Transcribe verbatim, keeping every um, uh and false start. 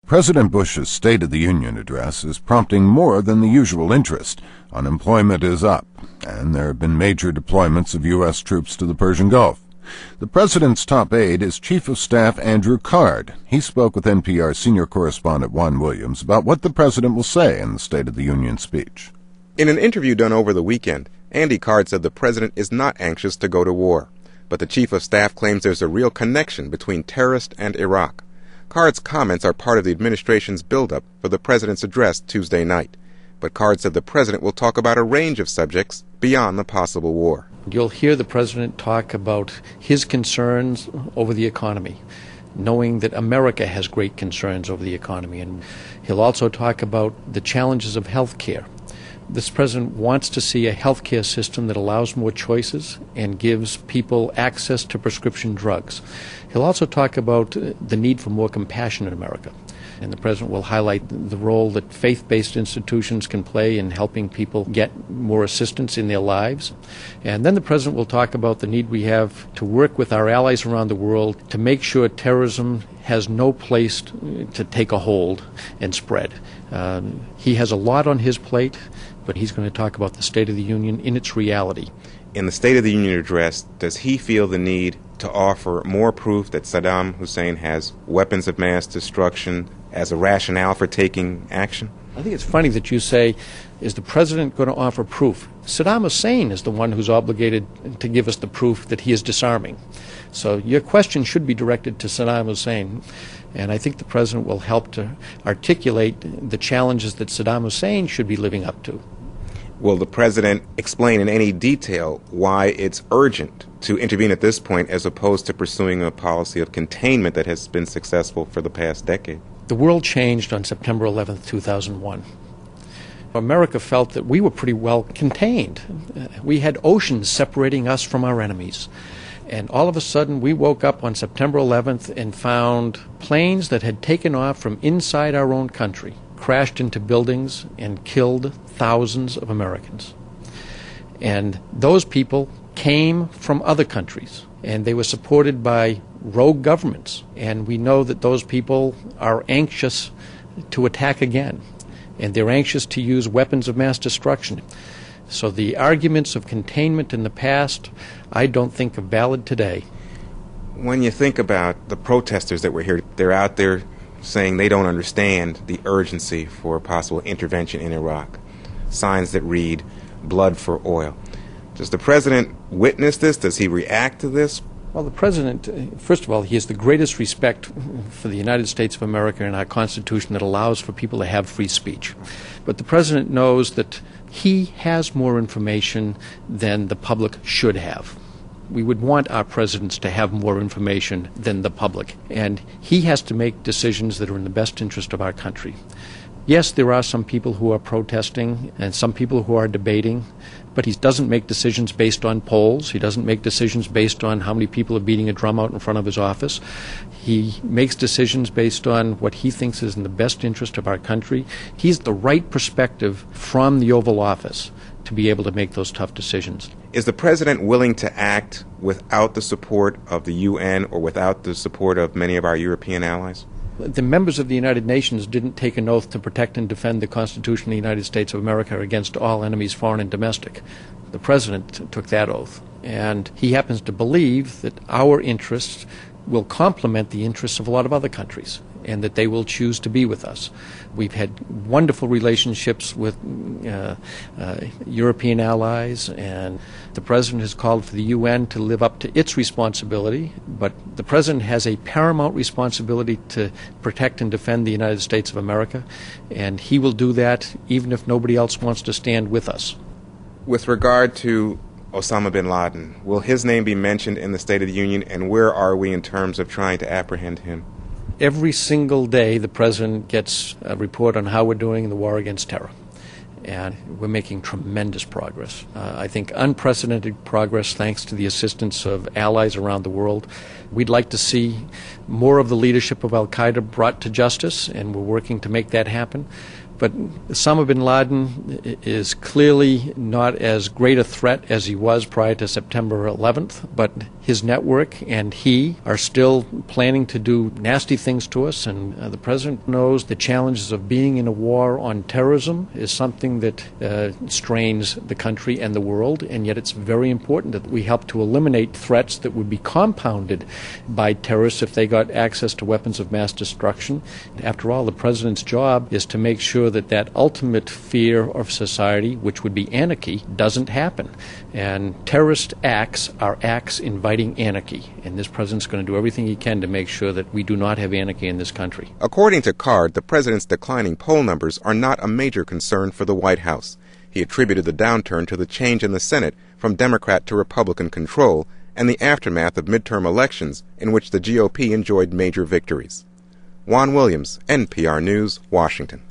President Bush's State of the Union address is prompting more than the usual interest. Unemployment is up, and there have been major deployments of U S troops to the Persian Gulf. The president's top aide is Chief of Staff Andrew Card. He spoke with N P R senior correspondent Juan Williams about what the president will say in the State of the Union speech. In an interview done over the weekend, Andy Card said the president is not anxious to go to war, but the chief of staff claims there's a real connection between terrorists and Iraq. Card's comments are part of the administration's buildup for the president's address Tuesday night. But Card said the president will talk about a range of subjects beyond the possible war. You'll hear the president talk about his concerns over the economy, knowing that America has great concerns over the economy. And he'll also talk about the challenges of health care. This president wants to see a health care system that allows more choices and gives people access to prescription drugs. He'll also talk about the need for more compassion in America. And the president will highlight the role that faith-based institutions can play in helping people get more assistance in their lives. And then the president will talk about the need we have to work with our allies around the world to make sure terrorism has no place to take a hold and spread. Um, he has a lot on his plate, but he's going to talk about the State of the Union in its reality. In the State of the Union address, does he feel the need to offer more proof that Saddam Hussein has weapons of mass destruction as a rationale for taking action? I think it's funny that you say, is the president going to offer proof? Saddam Hussein is the one who's obligated to give us the proof that he is disarming. So your question should be directed to Saddam Hussein. And I think the president will help to articulate the challenges that Saddam Hussein should be living up to. Will the president explain in any detail why it's urgent to intervene at this point as opposed to pursuing a policy of containment that has been successful for the past decade? The world changed on September eleventh, two thousand one. America felt that we were pretty well contained. We had oceans separating us from our enemies. And all of a sudden, we woke up on September eleventh and found planes that had taken off from inside our own country, crashed into buildings and killed thousands of Americans. And those people came from other countries, and they were supported by rogue governments. And we know that those people are anxious to attack again, and they're anxious to use weapons of mass destruction. So the arguments of containment in the past, I don't think are valid today. When you think about the protesters that were here, they're out there saying they don't understand the urgency for possible intervention in Iraq. Signs that read, blood for oil. Does the president witness this? Does he react to this? Well, the president, first of all, he has the greatest respect for the United States of America and our Constitution that allows for people to have free speech. But the president knows that he has more information than the public should have. We would want our presidents to have more information than the public, and he has to make decisions that are in the best interest of our country. Yes, there are some people who are protesting and some people who are debating, but he doesn't make decisions based on polls. He doesn't make decisions based on how many people are beating a drum out in front of his office. He makes decisions based on what he thinks is in the best interest of our country. He's the right perspective from the Oval Office to be able to make those tough decisions. Is the president willing to act without the support of the U N or without the support of many of our European allies? The members of the United Nations didn't take an oath to protect and defend the Constitution of the United States of America against all enemies, foreign and domestic. The president took that oath, and he happens to believe that our interests will complement the interests of a lot of other countries, and that they will choose to be with us. We've had wonderful relationships with uh, uh, European allies, and the president has called for the U N to live up to its responsibility, but the president has a paramount responsibility to protect and defend the United States of America, and he will do that even if nobody else wants to stand with us. With regard to Osama bin Laden, will his name be mentioned in the State of the Union, and where are we in terms of trying to apprehend him? Every single day, the president gets a report on how we're doing in the war against terror. And we're making tremendous progress. Uh, I think unprecedented progress thanks to the assistance of allies around the world. We'd like to see more of the leadership of al-Qaeda brought to justice, and we're working to make that happen. But Osama bin Laden is clearly not as great a threat as he was prior to September eleventh, but his network and he are still planning to do nasty things to us, and uh, the President knows the challenges of being in a war on terrorism is something that uh, strains the country and the world, and yet it's very important that we help to eliminate threats that would be compounded by terrorists if they got access to weapons of mass destruction. After all, the President's job is to make sure that that ultimate fear of society, which would be anarchy, doesn't happen. And terrorist acts are acts inviting anarchy, and this President's going to do everything he can to make sure that we do not have anarchy in this country. According to Card, the President's declining poll numbers are not a major concern for the White House. He attributed the downturn to the change in the Senate from Democrat to Republican control and the aftermath of midterm elections in which the G O P enjoyed major victories. Juan Williams, N P R News, Washington.